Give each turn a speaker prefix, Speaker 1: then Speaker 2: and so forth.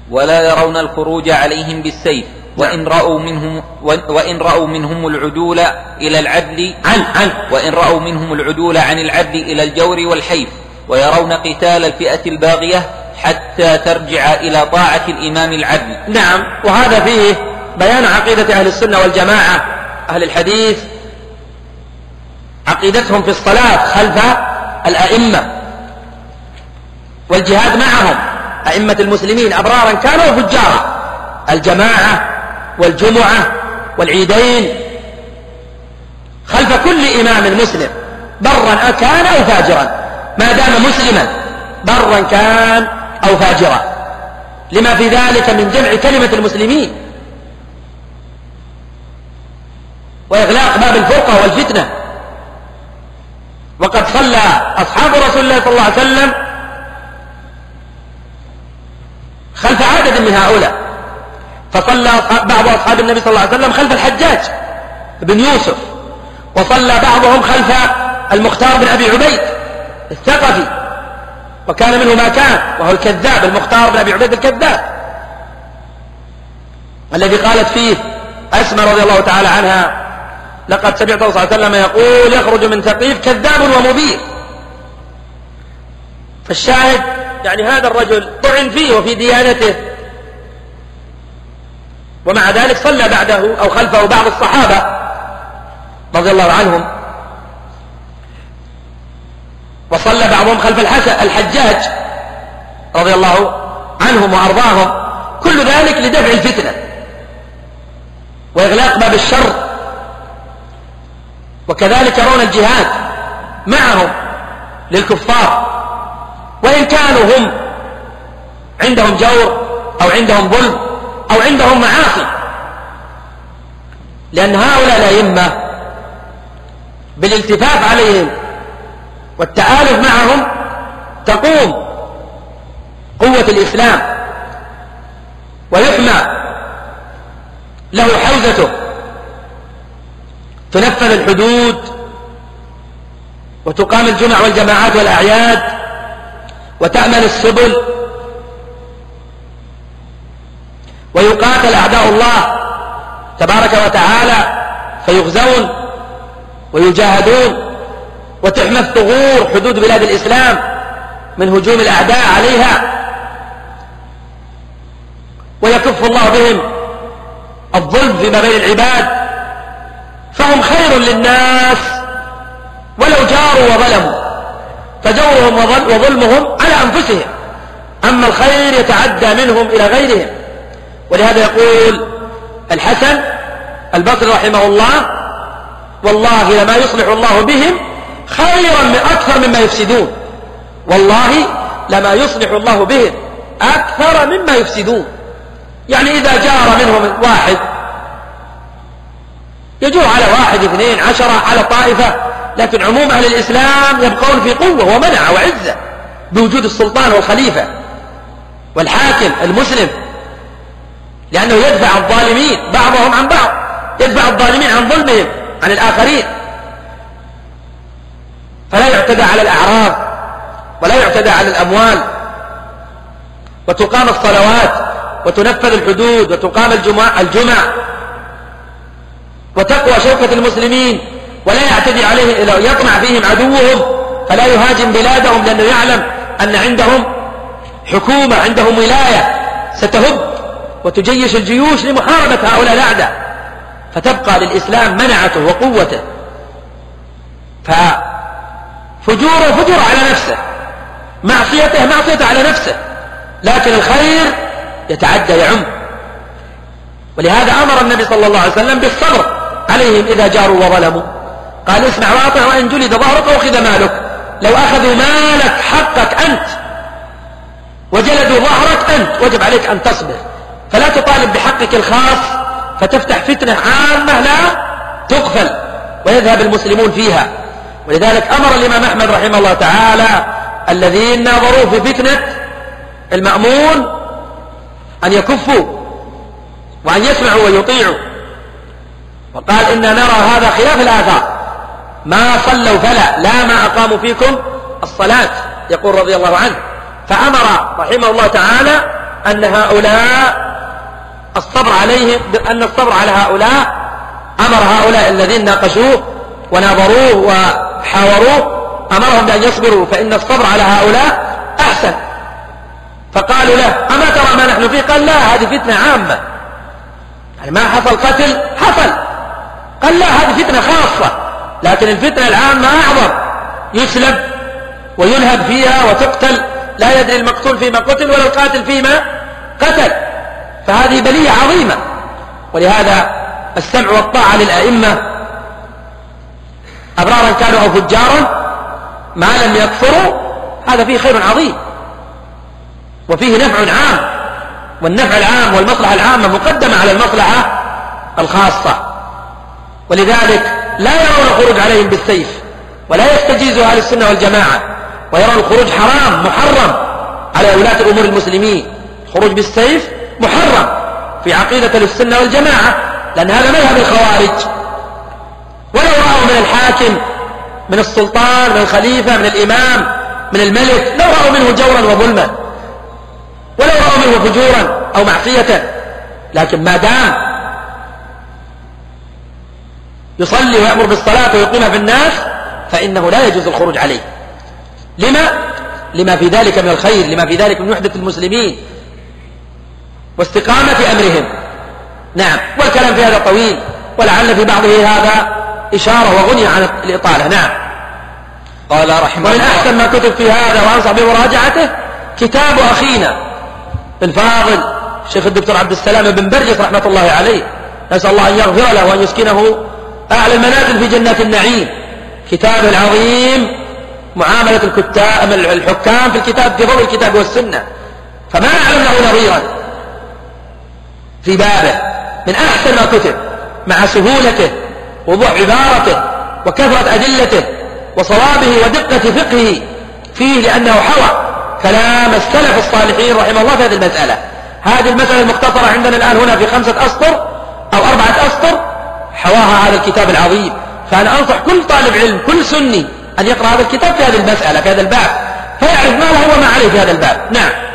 Speaker 1: ولا يرون الخروج عليهم بالسيف، وإن رأوا منهم العدول إلى العدل عن العدل إلى الجور والحيف، ويرون قتال الفئة الباغية حتى ترجع إلى طاعة الإمام العدل.
Speaker 2: نعم، وهذا فيه بيان عقيدة أهل السنة والجماعة. أهل الحديث عقيدتهم في الصلاة خلف الأئمة والجهاد معهم، أئمة المسلمين أبرارا كانوا وفجارا، الجماعة والجمعة والعيدين خلف كل إمام مسلم برا كان أو فاجرا، ما دام مسلما برا كان أو فاجرا، لما في ذلك من جمع كلمة المسلمين وإغلاق باب الفرقة والفتنة. وقد صلى أصحاب رسول الله صلى الله عليه وسلم خلف عدد من هؤلاء، فصلى بعض أصحاب النبي صلى الله عليه وسلم خلف الحجاج بن يوسف، وصلى بعضهم خلف المختار بن أبي عبيد الثقفي، وكان منه ما كان، وهو الكذاب المختار بن أبي عبيد الكذاب الذي قالت فيه أسماء رضي الله تعالى عنها: لقد سمعت صلى الله عليه وسلم يقول يخرج من ثقيف كذاب ومبير. فالشاهد يعني هذا الرجل طعن فيه وفي ديانته، ومع ذلك صلى بعده أو خلفه بعض الصحابة رضي الله عنهم، وصلى بعضهم خلف الحجاج رضي الله عنهم وأرضاهم، كل ذلك لدفع الفتنة وإغلاق باب الشر. وكذلك يرون الجهاد معهم للكفار، وإن كانوا هم عندهم جور أو عندهم ظلم أو عندهم معاصي، لأن هؤلاء الأئمة بالالتفاف عليهم والتآلف معهم تقوم قوة الإسلام ويحمى له حوزته، تنفذ الحدود وتقام الجمع والجماعات والأعياد وتأمن السبل ويقاتل أعداء الله تبارك وتعالى فيغزون ويجاهدون، وتحمى الثغور حدود بلاد الإسلام من هجوم الأعداء عليها، ويكف الله بهم الظلم فيما بين العباد، فهم خير للناس ولو جاروا وظلموا، فجورهم وظلمهم على أنفسهم، أما الخير يتعدى منهم إلى غيرهم. ولهذا يقول الحسن البصري رحمه الله: والله لما يصلح الله بهم خيرا من أكثر مما يفسدون، والله لما يصلح الله بهم أكثر مما يفسدون. يعني إذا جار منهم واحد يجور على 1 2 10 على طائفة، لكن عموم أهل الإسلام يبقون في قوة ومنع وعزة بوجود السلطان والخليفة والحاكم المسلم، لأنه يدفع الظالمين بعضهم عن بعض، يدفع الظالمين عن ظلمهم عن الآخرين، فلا يعتدى على الأعراض ولا يعتدى على الأموال، وتقام الصلوات وتنفذ الحدود وتقام الجمع وتقوى شوكة المسلمين، ولا يعتدي عليهم إلا يطمع فيهم عدوهم فلا يهاجم بلادهم، لأنه يعلم أن عندهم حكومة، عندهم ولاية ستهب وتجيش الجيوش لمحاربة هؤلاء الأعداء، فتبقى للإسلام منعته وقوته. ففجوره فجور على نفسه، معصيته معصيته على نفسه، لكن الخير يتعدى يعم. ولهذا أمر النبي صلى الله عليه وسلم بالصبر عليهم إذا جاروا وظلموا، قال: اسمع واطع وإن جلد ظهرك وأخذ مالك. لو أخذوا مالك حقك أنت وجلدوا ظهرك أنت وجب عليك أن تصبر، فلا تطالب بحقك الخاص فتفتح فتنة عامة لا تقفل ويذهب المسلمون فيها. ولذلك أمر الإمام أحمد رحمه الله تعالى الذين ناظروا في فتنة المأمون أن يكفوا وأن يسمعوا ويطيعوا، وقال: إنا نرى هذا خلاف الآثار، ما صلوا فلا لا ما أقاموا فيكم الصلاة، يقول رضي الله عنه. فأمر رحمه الله تعالى أن هؤلاء الصبر عليهم، أن الصبر على هؤلاء أمر هؤلاء الذين ناقشوه وناظروه وحاوروه، أمرهم بأن يصبروا فإن الصبر على هؤلاء أحسن. فقالوا له أما ترى ما نحن فيه؟ قال لا، هذه فتنة عامة، يعني ما حصل قتل حصل. قال لا، هذه فتنة خاصة، لكن الفتنة العامة أعظم، يسلب وينهب فيها وتقتل، لا يدري المقتول فيما قتل ولا القاتل فيما قتل، فهذه بلية عظيمة. ولهذا السمع والطاعة للأئمة أبرارا كانوا أو فجارا ما لم يكفروا، هذا فيه خير عظيم وفيه نفع عام، والنفع العام والمصلحة العامة مقدمة على المصلحة الخاصة. ولذلك لا يرون الخروج عليهم بالسيف، ولا يستجيز أهل السنة والجماعة، ويرون الخروج حرام محرم على ولاة أمور المسلمين. الخروج بالسيف محرم في عقيدة السنة والجماعة، لأن هذا مذهب الخوارج. ولو رأوا من الحاكم، من السلطان، من الخليفة، من الإمام، من الملك، لو رأوا منه جورا وظلما، ولو رأوا منه فجورا أو معصية، لكن ما دام يصلي ويأمر بالصلاة ويقيمها في الناس فإنه لا يجوز الخروج عليه. لما في ذلك من الخير، لما في ذلك من وحدة المسلمين واستقامة أمرهم. نعم، والكلام في هذا طويل، ولعل في بعضه هذا إشارة وغني عن الإطالة. نعم.
Speaker 1: قال رحمه الله:
Speaker 2: ومن أحسن ما كتب في هذا وأنصح بمراجعته كتاب أخينا الفاضل الشيخ الدكتور عبد السلام بن برجس رحمة الله عليه، نسأل الله أن يغفر له وأن يسكنه أعلى المنازل في جنات النعيم. كتاب العظيم معاملة الحكام في الكتاب، في ضوء الكتاب والسنة، فما أعلم له نظيرا في بابه، من أحسن ما كتب، مع سهولته ووضوح عبارته وكثرة أدلته وصوابه ودقة فقهه فيه، لأنه حوى كلام السلف الصالحين رحمه الله في هذه المسألة. هذه المسألة المختصرة عندنا الآن هنا في 5 أسطر أو 4 أسطر حواها هذا الكتاب العظيم. فأنا أنصح كل طالب علم، كل سني، أن يقرأ هذا الكتاب في هذه المسألة، في هذا الباب، فيعرف ما له وما عليه في هذا الباب. نعم.